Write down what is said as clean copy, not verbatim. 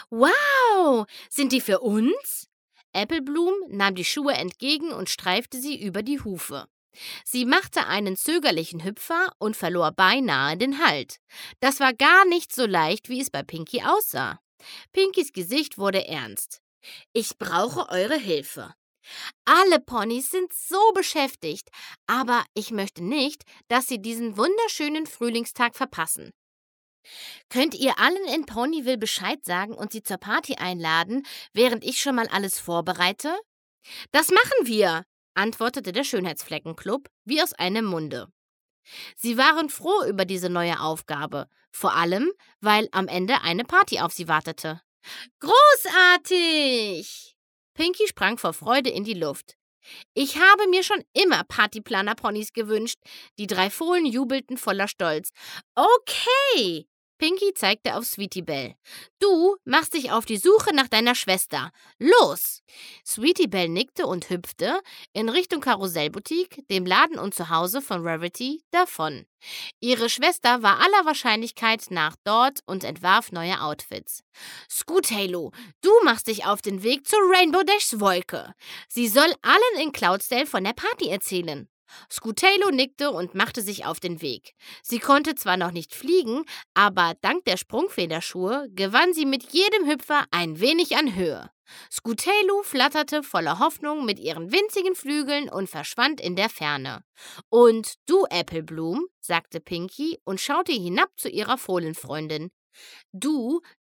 Wow, sind die für uns? Apple nahm die Schuhe entgegen und streifte sie über die Hufe. Sie machte einen zögerlichen Hüpfer und verlor beinahe den Halt. Das war gar nicht so leicht, wie es bei Pinky aussah. Pinkys Gesicht wurde ernst. Ich brauche eure Hilfe. Alle Ponys sind so beschäftigt, aber ich möchte nicht, dass sie diesen wunderschönen Frühlingstag verpassen. Könnt ihr allen in Ponyville Bescheid sagen und sie zur Party einladen, während ich schon mal alles vorbereite? Das machen wir, antwortete der Schönheitsfleckenclub wie aus einem Munde. Sie waren froh über diese neue Aufgabe, vor allem, weil am Ende eine Party auf sie wartete. Großartig! Pinky sprang vor Freude in die Luft. Ich habe mir schon immer Partyplaner-Ponys gewünscht. Die 3 Fohlen jubelten voller Stolz. Okay! Pinky zeigte auf Sweetie Belle. Du machst dich auf die Suche nach deiner Schwester. Los! Sweetie Belle nickte und hüpfte in Richtung Karussellboutique, dem Laden und Zuhause von Rarity, davon. Ihre Schwester war aller Wahrscheinlichkeit nach dort und entwarf neue Outfits. Scoothalo, du machst dich auf den Weg zu Rainbow Dashs Wolke. Sie soll allen in Cloudsdale von der Party erzählen. Scoothalo nickte und machte sich auf den Weg. Sie konnte zwar noch nicht fliegen, aber dank der Sprungfederschuhe gewann sie mit jedem Hüpfer ein wenig an Höhe. Scoothalo flatterte voller Hoffnung mit ihren winzigen Flügeln und verschwand in der Ferne. Und du, Apple sagte Pinky und schaute hinab zu ihrer Fohlenfreundin. Du